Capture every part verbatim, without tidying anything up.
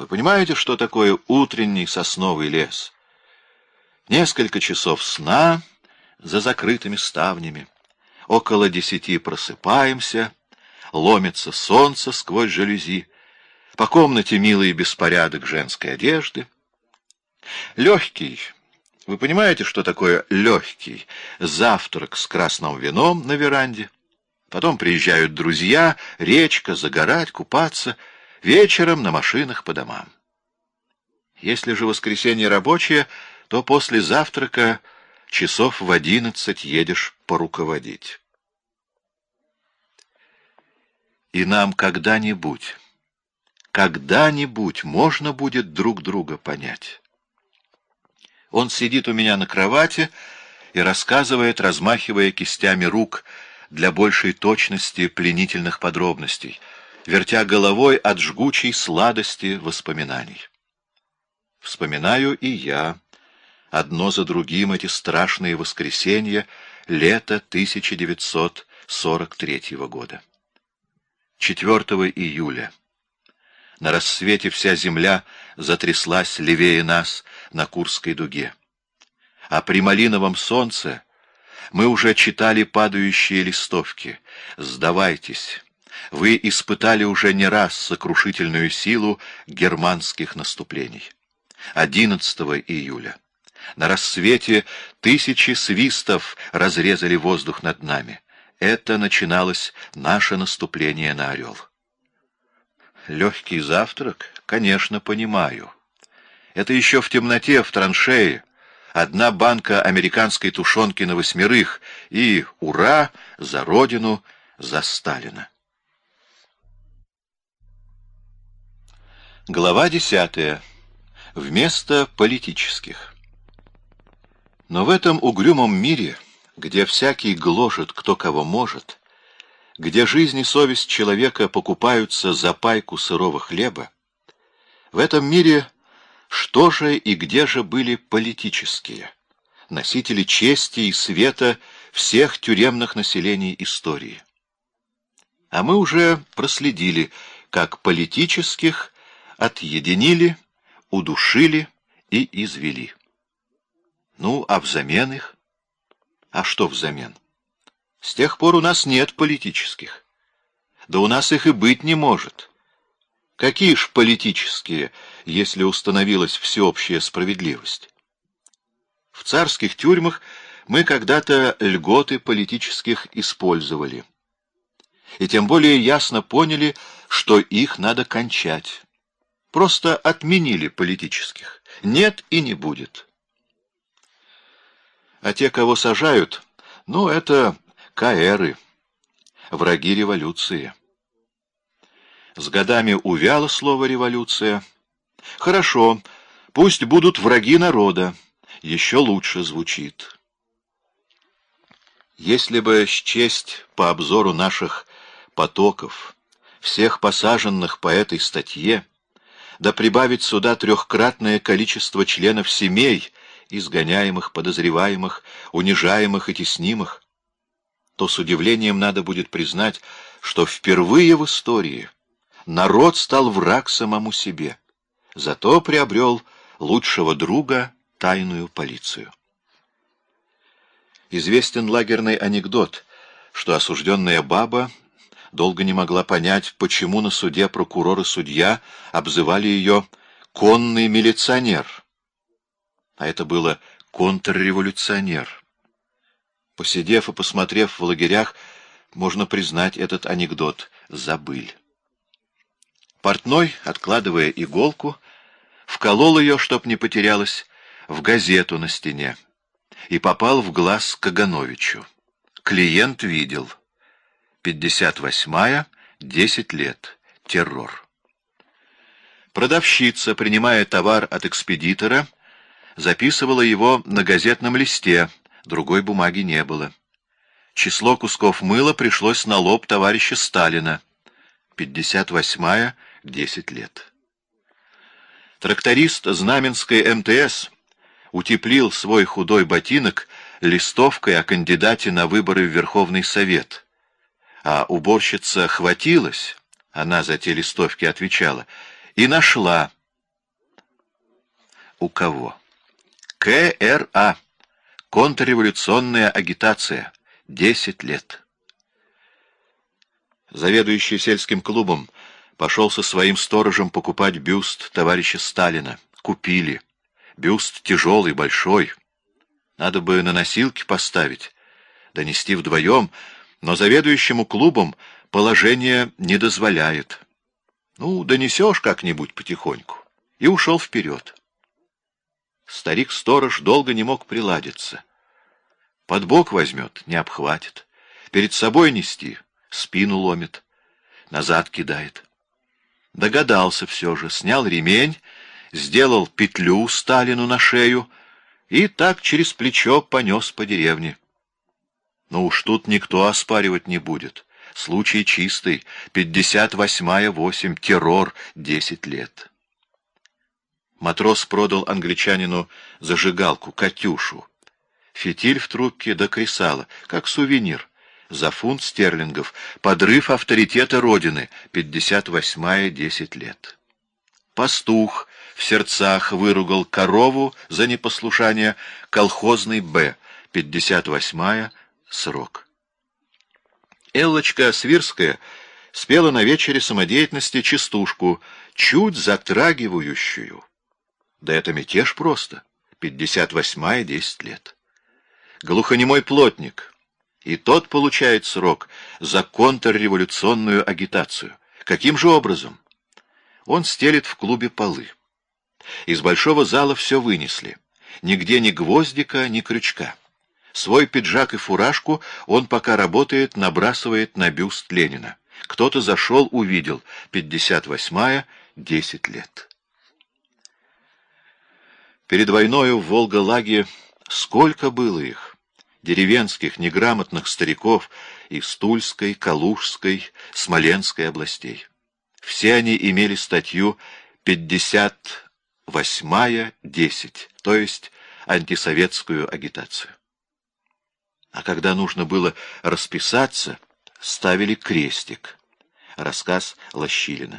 Вы понимаете, что такое утренний сосновый лес? Несколько часов сна за закрытыми ставнями. Около десяти просыпаемся, ломится солнце сквозь жалюзи. По комнате милый беспорядок женской одежды. Легкий, вы понимаете, что такое легкий? Завтрак с красным вином на веранде. Потом приезжают друзья, речка, загорать, купаться. Вечером на машинах по домам. Если же воскресенье рабочее, то после завтрака часов в одиннадцать едешь поруководить. И нам когда-нибудь, когда-нибудь можно будет друг друга понять. Он сидит у меня на кровати и рассказывает, размахивая кистями рук для большей точности пленительных подробностей, вертя головой от жгучей сладости воспоминаний. Вспоминаю и я, одно за другим, эти страшные воскресенья лета тысяча девятьсот сорок третьего года. четвёртого июля. На рассвете вся земля затряслась левее нас на Курской дуге. А при малиновом солнце мы уже читали падающие листовки. «Сдавайтесь! Вы испытали уже не раз сокрушительную силу германских наступлений». одиннадцатого июля. На рассвете тысячи свистов разрезали воздух над нами. Это начиналось наше наступление на Орел. Легкий завтрак? Конечно, понимаю. Это еще в темноте, в траншее. Одна банка американской тушенки на восьмерых. И ура за Родину, за Сталина. Глава десятая. Вместо политических. Но в этом угрюмом мире, где всякий гложет кто кого может, где жизнь и совесть человека покупаются за пайку сырого хлеба, в этом мире что же и где же были политические, носители чести и света всех тюремных населений истории? А мы уже проследили, как политических отъединили, удушили и извели. Ну, а взамен их? А что взамен? С тех пор у нас нет политических. Да у нас их и быть не может. Какие ж политические, если установилась всеобщая справедливость? В царских тюрьмах мы когда-то льготы политических использовали. И тем более ясно поняли, что их надо кончать. Просто отменили политических. Нет и не будет. А те, кого сажают, ну, это каэры, враги революции. С годами увяло слово «революция». Хорошо, пусть будут враги народа, еще лучше звучит. Если бы счесть по обзору наших потоков, всех посаженных по этой статье, да прибавить сюда трехкратное количество членов семей, изгоняемых, подозреваемых, унижаемых и теснимых, то с удивлением надо будет признать, что впервые в истории народ стал враг самому себе, зато приобрел лучшего друга — тайную полицию. Известен лагерный анекдот, что осужденная баба долго не могла понять, почему на суде прокурор и судья обзывали ее «конный милиционер», а это было «контрреволюционер». Посидев и посмотрев в лагерях, можно признать этот анекдот забыль. Портной, откладывая иголку, вколол ее, чтоб не потерялась, в газету на стене и попал в глаз Кагановичу. Клиент видел. пятьдесят восьмая, десять лет. Террор. Продавщица, принимая товар от экспедитора, записывала его на газетном листе, другой бумаги не было. Число кусков мыла пришлось на лоб товарища Сталина. пятьдесят восьмая, десять лет. Тракторист Знаменской эм тэ эс утеплил свой худой ботинок листовкой о кандидате на выборы в Верховный Совет, а уборщица хватилась, она за те листовки отвечала, и нашла У кого? К Р А. Контрреволюционная агитация. Десять лет. Заведующий сельским клубом пошел со своим сторожем покупать бюст товарища Сталина. Купили. Бюст тяжелый, большой. Надо бы на носилки поставить, донести вдвоем, но заведующему клубом положение не дозволяет. Ну, донесешь как-нибудь потихоньку. И ушел вперед. Старик-сторож долго не мог приладиться. Под бок возьмет, не обхватит. Перед собой нести, спину ломит, назад кидает. Догадался все же, снял ремень, сделал петлю Сталину на шею и так через плечо понес по деревне. Ну уж тут никто оспаривать не будет. Случай чистый, пятьдесят восьмая восемь, террор, десять лет. Матрос продал англичанину зажигалку, «Катюшу». Фитиль в трубке до кресала, как сувенир. За фунт стерлингов. Подрыв авторитета Родины, пятьдесят восьмая, десять лет. Пастух в сердцах выругал корову за непослушание, колхозный Б, пятьдесят восьмая, срок. Эллочка Свирская спела на вечере самодеятельности частушку, чуть затрагивающую. Да это мятеж просто. пятьдесят восьмая, десять лет. Глухонемой плотник. И тот получает срок за контрреволюционную агитацию. Каким же образом? Он стелит в клубе полы. Из большого зала все вынесли. Нигде ни гвоздика, ни крючка. Свой пиджак и фуражку он, пока работает, набрасывает на бюст Ленина. Кто-то зашел, увидел. пятьдесят восьмая, десять лет. Перед войною в Волга-Лаге сколько было их, деревенских, неграмотных стариков из Тульской, Калужской, Смоленской областей. Все они имели статью пятьдесят восьмая, десять, то есть антисоветскую агитацию. А когда нужно было расписаться, ставили крестик. Рассказ Лощилина.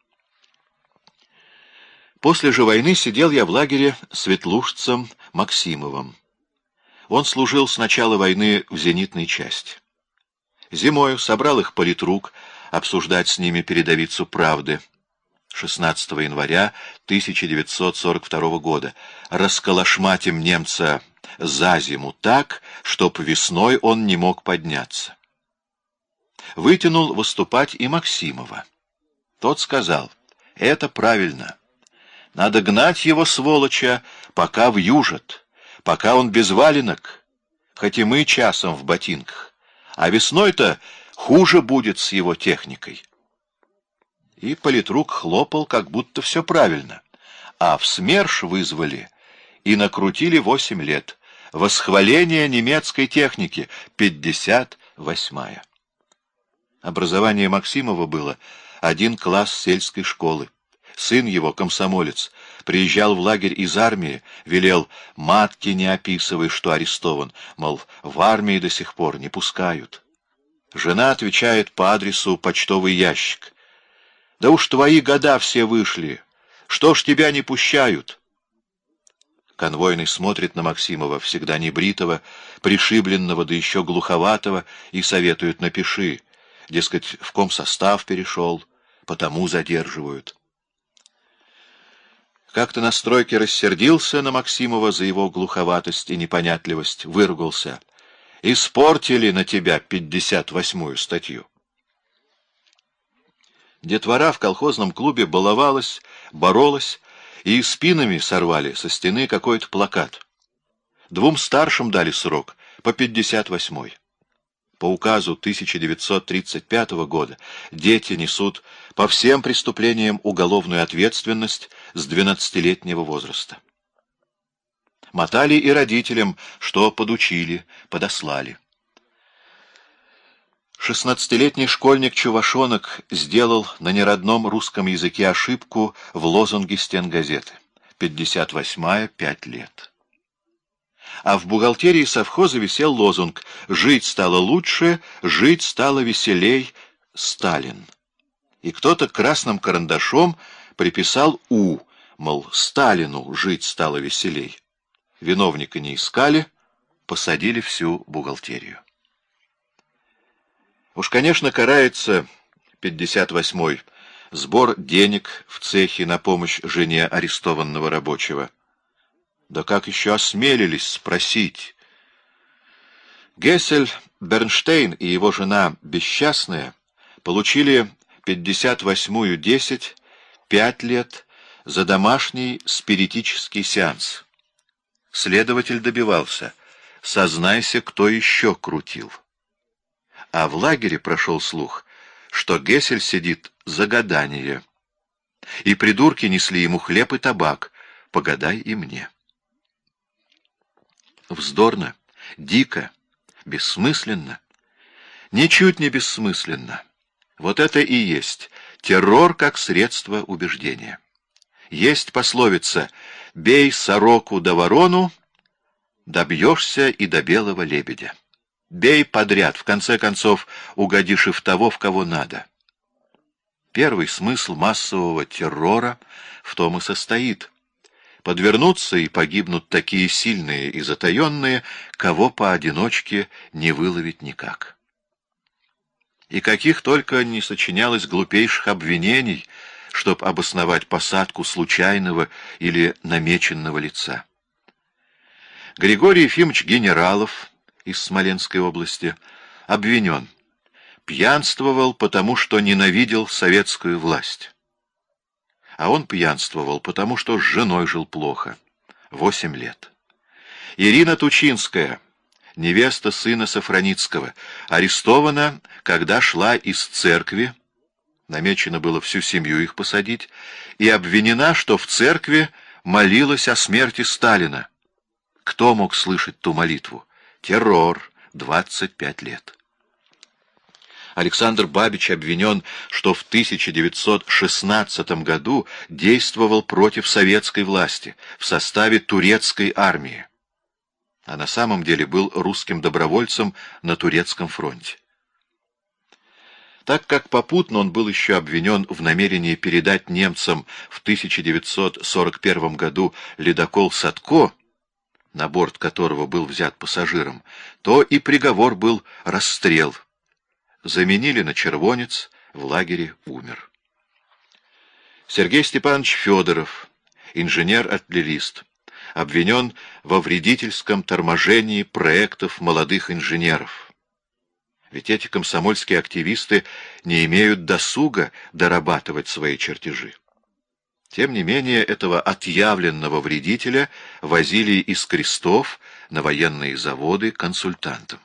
После же войны сидел я в лагере с ветлужцем Максимовым. Он служил с начала войны в зенитной части. Зимою собрал их политрук обсуждать с ними передовицу «Правды» шестнадцатого января тысяча девятьсот сорок второго года. Расколошматим немца за зиму так, чтоб весной он не мог подняться. Вытянул выступать и Максимова. Тот сказал: «Это правильно. Надо гнать его, сволоча, пока вьюжит, пока он без валенок, хоть и мы часом в ботинках, а весной-то хуже будет с его техникой». И политрук хлопал, как будто все правильно, а в СМЕРШ вызвали и накрутили восемь лет. Восхваление немецкой техники, пятьдесят восьмая. Образование Максимова было один класс сельской школы. Сын его, комсомолец, приезжал в лагерь из армии, велел: матки не описывай, что арестован, мол, в армии до сих пор не пускают. Жена отвечает по адресу почтовый ящик: да уж твои года все вышли, что ж тебя не пущают? Конвойный смотрит на Максимова, всегда небритого, пришибленного, да еще глуховатого, и советует: напиши, дескать, в комсостав перешел, потому задерживают. Как-то на стройке рассердился на Максимова за его глуховатость и непонятливость, выругался: испортили на тебя пятьдесят восьмую статью. Детвора в колхозном клубе баловалась, боролась, и спинами сорвали со стены какой-то плакат. Двум старшим дали срок по пятьдесят восьмой. По указу тысяча девятьсот тридцать пятого года дети несут по всем преступлениям уголовную ответственность с двенадцатилетнего возраста. Мотали и родителям, что подучили, подослали. Шестнадцатилетний школьник-чувашонок сделал на неродном русском языке ошибку в лозунге стенгазеты. пятьдесят восьмая, пять лет. А в бухгалтерии совхоза висел лозунг: «Жить стало лучше, жить стало веселей, Сталин». И кто-то красным карандашом приписал «У» мол, Сталину жить стало веселей. Виновника не искали, посадили всю бухгалтерию. Уж, конечно, карается пятьдесят восьмой сбор денег в цехе на помощь жене арестованного рабочего. Да как еще осмелились спросить? Гессель Бернштейн и его жена Бесчастная получили пятьдесят восьмую десять, пять лет за домашний спиритический сеанс. Следователь добивался: сознайся, кто еще крутил. А в лагере прошел слух, что Гессель сидит за гадание, и придурки несли ему хлеб и табак: погадай и мне. Вздорно, дико, бессмысленно? Ничуть не бессмысленно. Вот это и есть террор как средство убеждения. Есть пословица: «Бей сороку да ворону, добьешься и до белого лебедя». Бей подряд, в конце концов угодишь и в того, в кого надо. Первый смысл массового террора в том и состоит: подвернутся и погибнут такие сильные и затаенные, кого поодиночке не выловить никак. И каких только не сочинялось глупейших обвинений, чтоб обосновать посадку случайного или намеченного лица. Григорий Ефимович Генералов из Смоленской области обвинен: пьянствовал, потому что ненавидел советскую власть. А он пьянствовал, потому что с женой жил плохо. Восемь лет. Ирина Тучинская, невеста сына Сафроницкого, арестована, когда шла из церкви, намечено было всю семью их посадить, и обвинена, что в церкви молилась о смерти Сталина. Кто мог слышать ту молитву? Террор. двадцать пять лет. Александр Бабич обвинен, что в тысяча девятьсот шестнадцатом году действовал против советской власти в составе турецкой армии, а на самом деле был русским добровольцем на турецком фронте. Так как попутно он был еще обвинен в намерении передать немцам в тысяча девятьсот сорок первом году ледокол «Садко», на борт которого был взят пассажиром, то и приговор был расстрел. Заменили на червонец, в лагере умер. Сергей Степанович Федоров, инженер-артиллерист, обвинен во вредительском торможении проектов молодых инженеров. Ведь эти комсомольские активисты не имеют досуга дорабатывать свои чертежи. Тем не менее, этого отъявленного вредителя возили из крестов на военные заводы консультантом.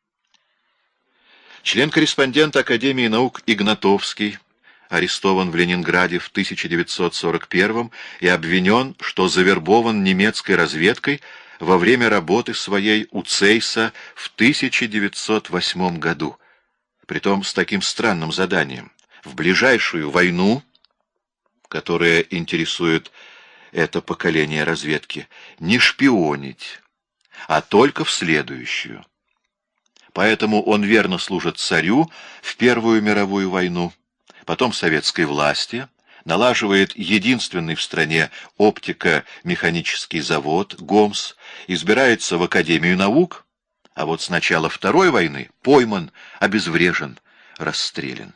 Член-корреспондент Академии наук Игнатовский арестован в Ленинграде в тысяча девятьсот сорок первом и обвинен, что завербован немецкой разведкой во время работы своей у Цейса в тысяча девятьсот восьмом году, притом с таким странным заданием: в ближайшую войну, которая интересует это поколение разведки, не шпионить, а только в следующую. Поэтому он верно служит царю в Первую мировую войну, потом советской власти, налаживает единственный в стране оптико-механический завод ГОМС, избирается в Академию наук, а вот с начала Второй войны пойман, обезврежен, расстрелян.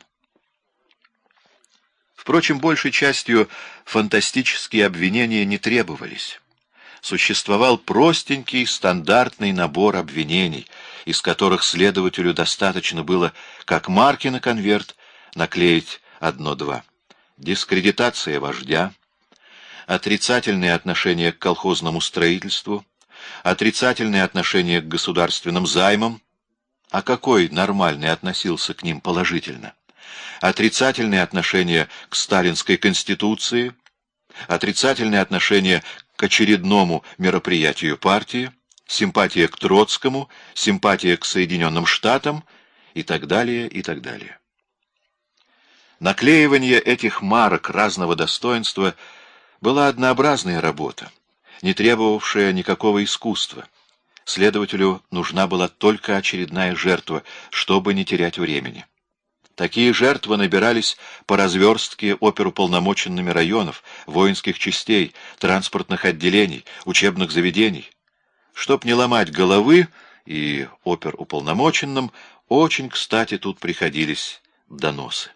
Впрочем, большей частью фантастические обвинения не требовались. Существовал простенький стандартный набор обвинений, из которых следователю достаточно было, как марки на конверт, наклеить одно-два. Дискредитация вождя, отрицательное отношение к колхозному строительству, отрицательное отношение к государственным займам, а какой нормальный относился к ним положительно, отрицательное отношение к сталинской конституции, отрицательное отношение к очередному мероприятию партии, симпатия к Троцкому, симпатия к Соединенным Штатам и так далее, и так далее. Наклеивание этих марок разного достоинства была однообразная работа, не требовавшая никакого искусства. Следователю нужна была только очередная жертва, чтобы не терять времени. Такие жертвы набирались по разверстке оперуполномоченными районов, воинских частей, транспортных отделений, учебных заведений. Чтоб не ломать головы, и оперуполномоченным очень кстати тут приходились доносы.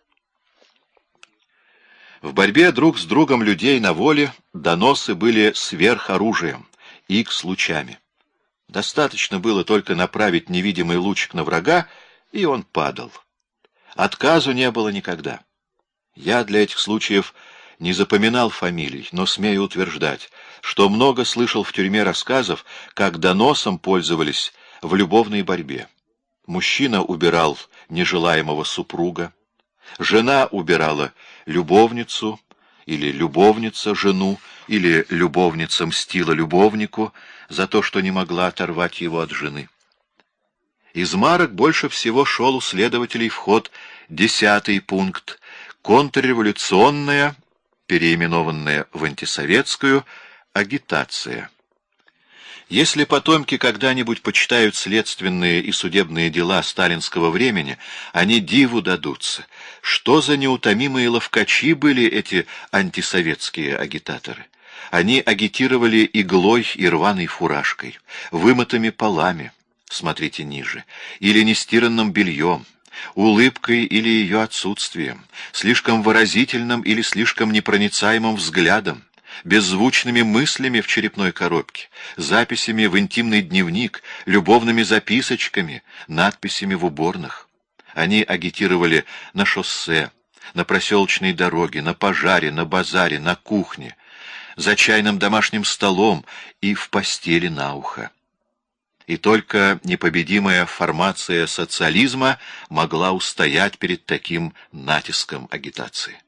В борьбе друг с другом людей на воле доносы были сверхоружием, икс-лучами. Достаточно было только направить невидимый лучик на врага, и он падал. Отказу не было никогда. Я для этих случаев не запоминал фамилий, но смею утверждать, что много слышал в тюрьме рассказов, как доносом пользовались в любовной борьбе. Мужчина убирал нежелаемого супруга, жена убирала любовницу, или любовница жену, или любовница мстила любовнику за то, что не могла оторвать его от жены. Из марок больше всего шел у следователей в ход десятый пункт — контрреволюционная, переименованная в антисоветскую, агитация. Если потомки когда-нибудь почитают следственные и судебные дела сталинского времени, они диву дадутся. Что за неутомимые ловкачи были эти антисоветские агитаторы? Они агитировали иглой и рваной фуражкой, вымытыми полами, смотрите ниже, или нестиранным бельем, улыбкой или ее отсутствием, слишком выразительным или слишком непроницаемым взглядом, беззвучными мыслями в черепной коробке, записями в интимный дневник, любовными записочками, надписями в уборных. Они агитировали на шоссе, на проселочной дороге, на пожаре, на базаре, на кухне, за чайным домашним столом и в постели на ухо. И только непобедимая формация социализма могла устоять перед таким натиском агитации.